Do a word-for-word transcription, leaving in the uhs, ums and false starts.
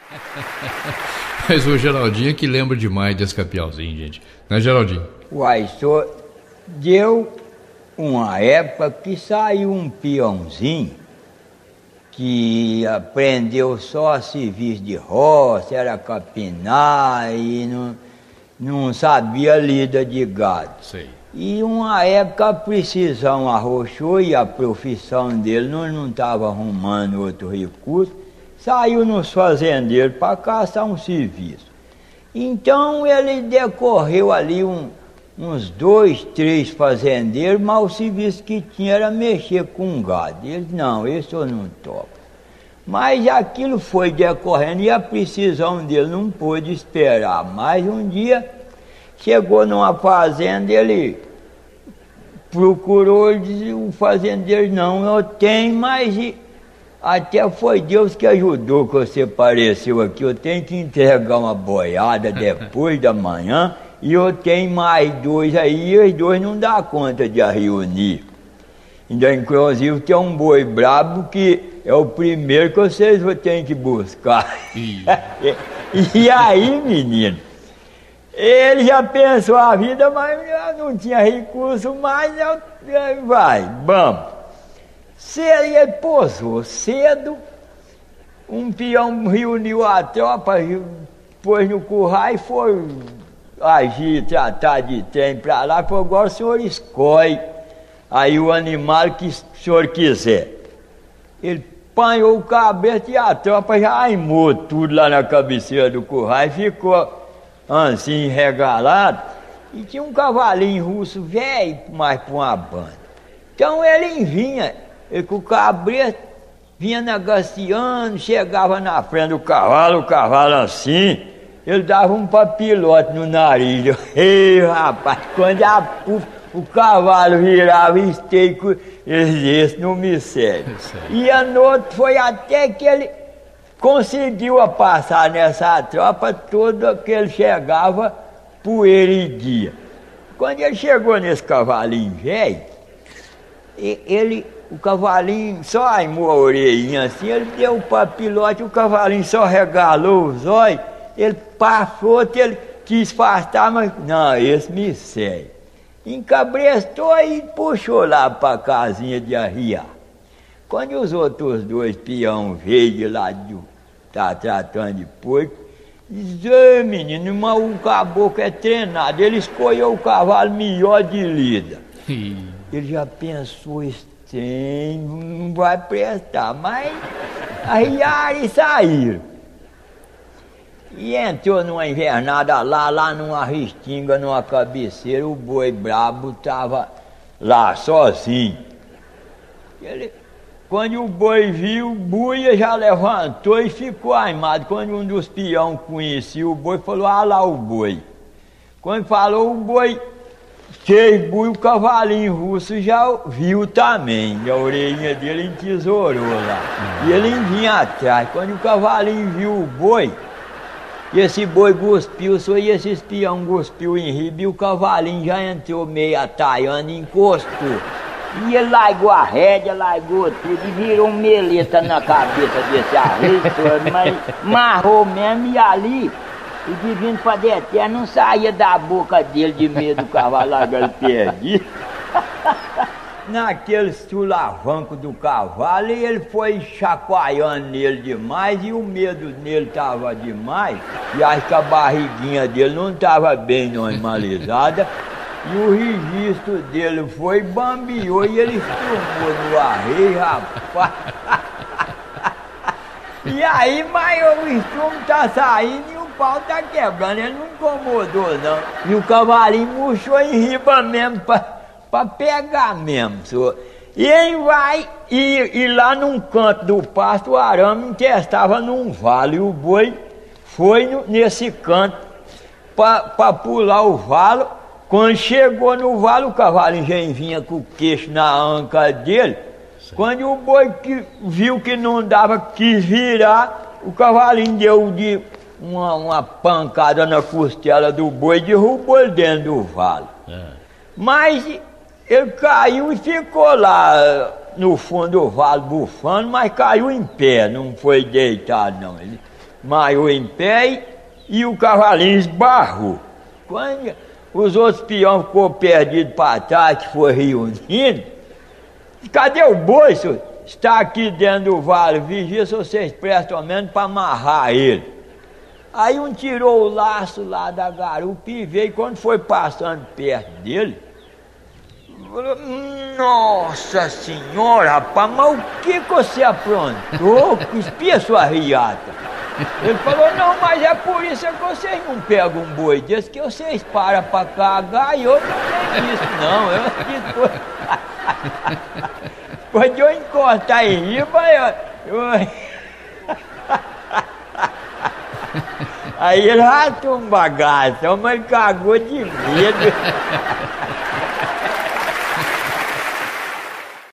Mas o Geraldinho é que lembra demais desse Capiauzinho, gente. Não é, Geraldinho? Uai, só deu uma época que saiu um peãozinho que aprendeu só serviço de roça, era capinar e não, não sabia lida de gado. Sei. E uma época a precisão arrochou e a profissão dele não estava arrumando outro recurso, saiu nos fazendeiros para caçar um serviço. Então ele decorreu ali um, uns dois, três fazendeiros, mas o serviço que tinha era mexer com gado. Ele, não, esse eu não toco. Mas aquilo foi decorrendo e a precisão dele não pôde esperar. Mas um dia chegou numa fazenda, ele procurou, ele disse, o fazendeiro, não, eu tenho, mas até foi Deus que ajudou que você apareceu aqui. Eu tenho que entregar uma boiada depois da manhã e eu tenho mais dois aí, e os dois não dá conta de a reunir. Ainda, inclusive, tem um boi brabo que é o primeiro que vocês têm que buscar. e, e aí, menino, ele já pensou a vida, mas não tinha recurso mais, eu, vai, vamos. Cedo, ele pousou cedo, um peão reuniu a tropa, pôs no curral e foi agir, tratar de trem para lá, falou, agora o senhor escolhe aí o animal que o senhor quiser. Ele apanhou o cabrito e a tropa já aimou tudo lá na cabeceira do curral e ficou assim regalado. E tinha um cavalinho russo velho, mais para uma banda. Então ele vinha, ele com o cabrito, vinha negociando, chegava na frente do cavalo, o cavalo assim, ele dava um papilote no nariz. Ei, rapaz, quando a, o, o cavalo virava esteio, esse não me serve. E a noite foi até que ele conseguiu passar nessa tropa toda que ele chegava, poeira e guia. Quando ele chegou nesse cavalinho velho, ele, o cavalinho só aimou a orelhinha assim, ele deu o papilote, o cavalinho só regalou os olhos, ele passou, ele quis afastar, mas não, esse me serve. Encabrestou e puxou lá para a casinha de arriar. Quando os outros dois peão veio de lá de tá tratando de porco, diz, ei menino, mas o caboclo é treinado, ele escolheu o cavalo melhor de lida. Ele já pensou, esse trem não vai prestar, mas arriaram e saíram. E entrou numa invernada lá, lá numa restinga, numa cabeceira, o boi brabo estava lá sozinho. Ele, quando o boi viu, o buia já levantou e ficou aimado. Quando um dos peão conhecia o boi, falou, ah lá o boi. Quando falou o boi, fez boi, o cavalinho russo já viu também. E a orelhinha dele entesourou lá. E ele vinha atrás. Quando o cavalinho viu o boi, e esse boi cuspiu, só e esse espião cuspiu em riba, e o cavalinho já entrou meio ataiando e encostou. E ele largou a rédea, largou tudo e virou um meleta na cabeça desse arreio todo, mas marrou mesmo e ali, o divino Padre não saía da boca dele de medo do cavalo largar ele perdido. Naquele sulavanco do cavalo, e ele foi chacoalhando nele demais, e o medo nele estava demais, e acho que a barriguinha dele não estava bem normalizada, e o registro dele foi, bambiou, e ele estrumou no arreio, rapaz. E aí, mas o estrumo tá saindo e o pau tá quebrando, ele não incomodou não. E o cavalinho murchou em riba mesmo, pra... para pegar mesmo, senhor. E ele vai, e, e lá num canto do pasto, o arame encestava num vale, e o boi foi no, nesse canto para pular o valo. Quando chegou no vale, o cavalinho já vinha com o queixo na anca dele. Sim. Quando o boi que, viu que não dava, quis virar, o cavalinho deu de uma, uma pancada na costela do boi e derrubou ele dentro do vale. É. Mas ele caiu e ficou lá no fundo do vale bufando, mas caiu em pé, não foi deitado não. Ele desmaiou em pé e o cavalinho esbarrou. Quando os outros peões ficou perdidos para trás, que foi reunindo, cadê o boi, senhor? Está aqui dentro do vale, vigia se vocês prestam ao menos para amarrar ele. Aí um tirou o laço lá da garupa e veio, quando foi passando perto dele, falou: nossa senhora, rapaz, mas o que, que você aprontou? Espia sua riata. Ele falou: não, mas é por isso que vocês não pegam um boi desse, que vocês param para cagar e eu não tenho isso, não. Eu depois, depois de eu encostar em riba, eu... eu... Aí ele ratou um bagaço, mas ele cagou de medo.